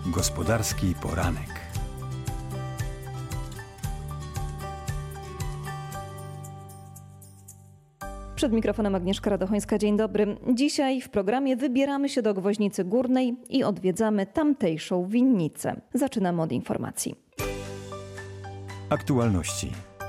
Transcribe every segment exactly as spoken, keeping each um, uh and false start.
Gospodarski poranek. Przed mikrofonem Agnieszka Radochońska. Dzień dobry. Dzisiaj w programie wybieramy się do Gwoźnicy Górnej i odwiedzamy tamtejszą winnicę. Zaczynamy od informacji. Aktualności.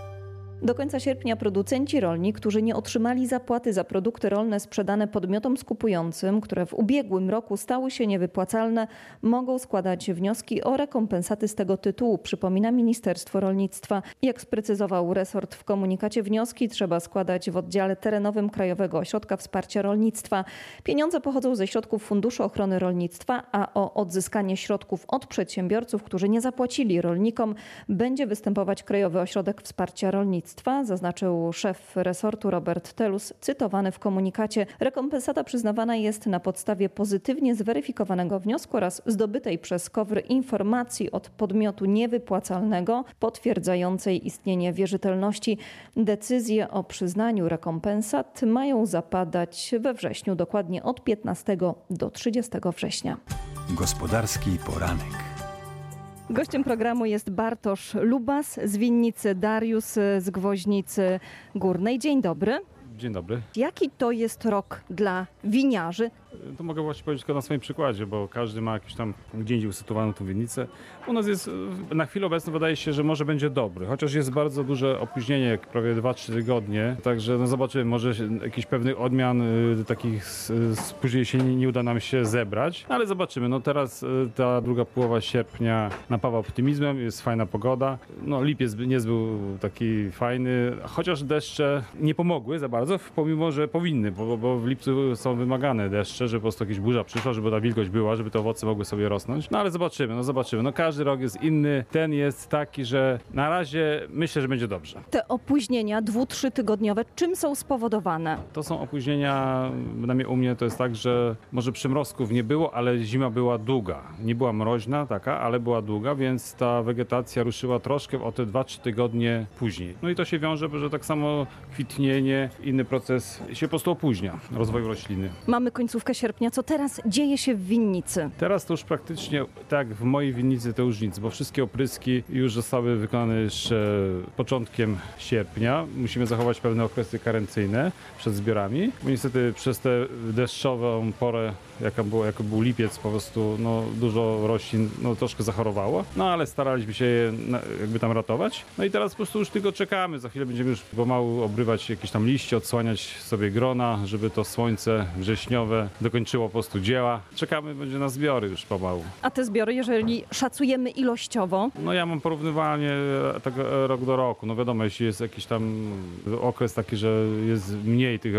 Do końca sierpnia producenci rolni, którzy nie otrzymali zapłaty za produkty rolne sprzedane podmiotom skupującym, które w ubiegłym roku stały się niewypłacalne, mogą składać wnioski o rekompensaty z tego tytułu, przypomina Ministerstwo Rolnictwa. Jak sprecyzował resort w komunikacie, wnioski trzeba składać w oddziale terenowym Krajowego Ośrodka Wsparcia Rolnictwa. Pieniądze pochodzą ze środków Funduszu Ochrony Rolnictwa, a o odzyskanie środków od przedsiębiorców, którzy nie zapłacili rolnikom, będzie występować Krajowy Ośrodek Wsparcia Rolnictwa. Zaznaczył szef resortu Robert Telus, cytowany w komunikacie. Rekompensata przyznawana jest na podstawie pozytywnie zweryfikowanego wniosku oraz zdobytej przez KOWR informacji od podmiotu niewypłacalnego potwierdzającej istnienie wierzytelności. Decyzje o przyznaniu rekompensat mają zapadać we wrześniu, dokładnie od piętnastego do trzydziestego września. Gospodarski poranek. Gościem programu jest Bartosz Lubas z winnicy Darius z Gwoźnicy Górnej. Dzień dobry. Dzień dobry. Jaki to jest rok dla winiarzy? To mogę właśnie powiedzieć tylko na swoim przykładzie, bo każdy ma jakąś tam gdzie indziej usytuowaną tą winnicę. U nas jest, na chwilę obecną wydaje się, że może będzie dobry, chociaż jest bardzo duże opóźnienie, jak prawie dwa trzy tygodnie, także no zobaczymy, może jakichś pewnych odmian y, takich spóźnień się nie, nie uda nam się zebrać, ale zobaczymy. No teraz y, ta druga połowa sierpnia napawa optymizmem, jest fajna pogoda. No lipiec nie był taki fajny, chociaż deszcze nie pomogły za bardzo, pomimo, że powinny, bo, bo w lipcu są wymagane deszcze, żeby po prostu jakaś burza przyszła, żeby ta wilgoć była, żeby te owoce mogły sobie rosnąć. No ale zobaczymy, no zobaczymy. No każdy rok jest inny. Ten jest taki, że na razie myślę, że będzie dobrze. Te opóźnienia dwu-, trzytygodniowe, czym są spowodowane? To są opóźnienia, przynajmniej u mnie to jest tak, że może przymrozków nie było, ale zima była długa. Nie była mroźna taka, ale była długa, więc ta wegetacja ruszyła troszkę o te dwa-trzy tygodnie później. No i to się wiąże, że tak samo kwitnienie, inny proces się po prostu opóźnia rozwoju rośliny. Mamy końcówkę sierpnia. Co teraz dzieje się w winnicy? Teraz to już praktycznie tak w mojej winnicy to już nic, bo wszystkie opryski już zostały wykonane jeszcze początkiem sierpnia. Musimy zachować pewne okresy karencyjne przed zbiorami, bo niestety przez tę deszczową porę, jaka było, jak był lipiec, po prostu no, dużo roślin no, troszkę zachorowało, no ale staraliśmy się je jakby tam ratować. No i teraz po prostu już tylko czekamy. Za chwilę będziemy już pomału obrywać jakieś tam liście, odsłaniać sobie grona, żeby to słońce wrześniowe dokończyło po prostu dzieła. Czekamy, będzie na zbiory już pomału. A te zbiory, jeżeli szacujemy ilościowo? No ja mam porównywanie tak rok do roku. No wiadomo, jeśli jest jakiś tam okres taki, że jest mniej tych,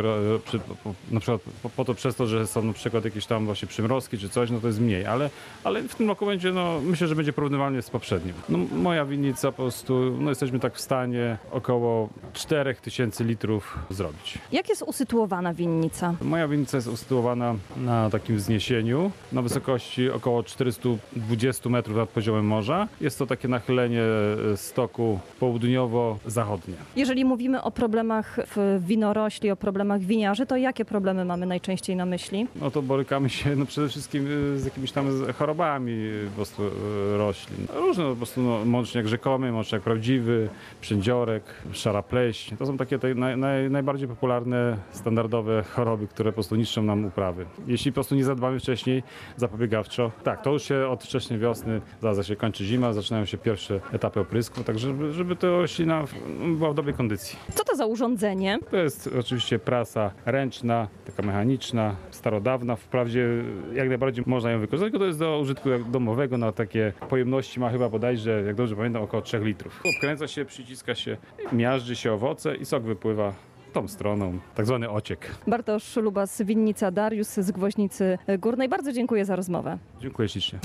na przykład po, po to przez to, że są na przykład jakieś tam właśnie przymrozki czy coś, no to jest mniej, ale, ale w tym roku będzie, no myślę, że będzie porównywalnie z poprzednim. No moja winnica po prostu, no jesteśmy tak w stanie około cztery tysiące litrów zrobić. Jak jest usytuowana winnica? Moja winnica jest usytuowana na takim wzniesieniu, na wysokości około czterysta dwadzieścia metrów nad poziomem morza. Jest to takie nachylenie stoku południowo-zachodnie. Jeżeli mówimy o problemach w winorośli, o problemach winiarzy, to jakie problemy mamy najczęściej na myśli? No to borykamy się no przede wszystkim z jakimiś tam chorobami po prostu roślin. Różne po prostu no, mączniak rzekomy, mączniak prawdziwy, przędziorek, szara pleśń. To są takie te naj, naj, najbardziej popularne, standardowe choroby, które po prostu niszczą nam uprawy. Jeśli po prostu nie zadbamy wcześniej, zapobiegawczo, tak, to już się od wcześniej wiosny, zaraz się kończy zima, zaczynają się pierwsze etapy oprysku, tak żeby, żeby ta roślina była w dobrej kondycji. Co to za urządzenie? To jest oczywiście prasa ręczna, taka mechaniczna, starodawna, wprawdzie jak najbardziej można ją wykorzystać, tylko to jest do użytku domowego, na takie pojemności ma chyba bodajże, jak dobrze pamiętam, około trzech litrów. Obkręca się, przyciska się, miażdży się owoce i sok wypływa tą stroną, tak zwany ociek. Bartosz Lubas, winnica Darius z Gwoźnicy Górnej. Bardzo dziękuję za rozmowę. Dziękuję ślicznie.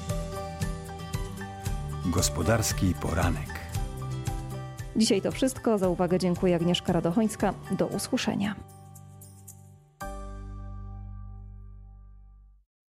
Gospodarski poranek. Dzisiaj to wszystko. Za uwagę dziękuję Agnieszka Radochońska. Do usłyszenia.